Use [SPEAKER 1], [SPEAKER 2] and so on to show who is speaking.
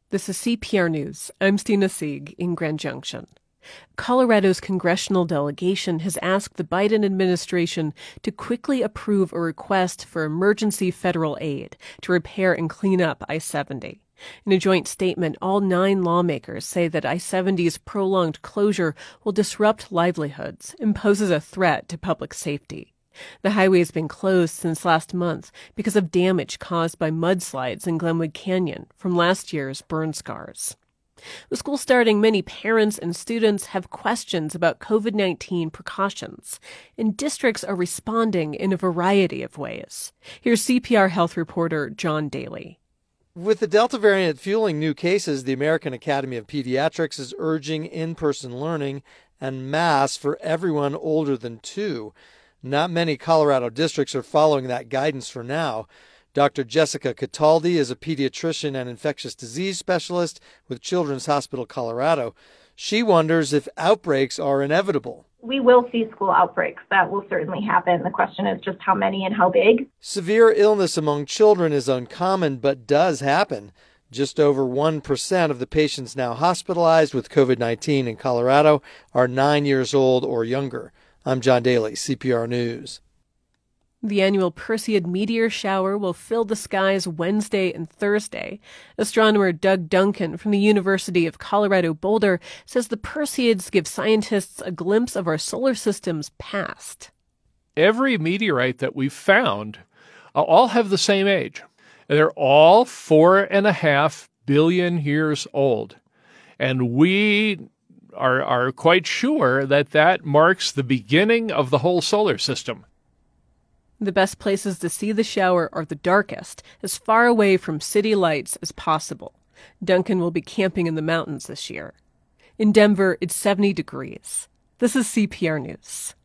[SPEAKER 1] This is CPR News. I'm Stina Sieg in Grand Junction. Colorado's congressional delegation has asked the Biden administration to quickly approve a request for emergency federal aid to repair and clean up I-70. In a joint statement, all 9 lawmakers say that I-70's prolonged closure will disrupt livelihoods and poses a threat to public safety. The highway has been closed since last month because of damage caused by mudslides in Glenwood Canyon from last year's burn scars. With school starting, many parents and students have questions about COVID-19 precautions, and districts are responding in a variety of ways. Here's CPR health reporter John Daly.
[SPEAKER 2] With the Delta variant fueling new cases, the American Academy of Pediatrics is urging in-person learning and masks for everyone older than 2. Not many Colorado districts are following that guidance for now. Dr. Jessica Cataldi is a pediatrician and infectious disease specialist with Children's Hospital Colorado. She wonders if outbreaks are inevitable.
[SPEAKER 3] We will see school outbreaks. That will certainly happen. The question is just how many and how big.
[SPEAKER 2] Severe illness among children is uncommon, but does happen. Just over 1% of the patients now hospitalized with COVID-19 in Colorado are 9 years old or younger. I'm John Daly, CPR News.
[SPEAKER 1] The annual Perseid meteor shower will fill the skies Wednesday and Thursday. Astronomer Doug Duncan from the University of Colorado Boulder says the Perseids give scientists a glimpse of our solar system's past.
[SPEAKER 4] Every meteorite that we've found all have the same age. They're all 4.5 billion years old. And we are quite sure that marks the beginning of the whole solar system.
[SPEAKER 1] The best places to see the shower are the darkest, as far away from city lights as possible. Duncan will be camping in the mountains this year. In Denver, it's 70 degrees. This is CPR News.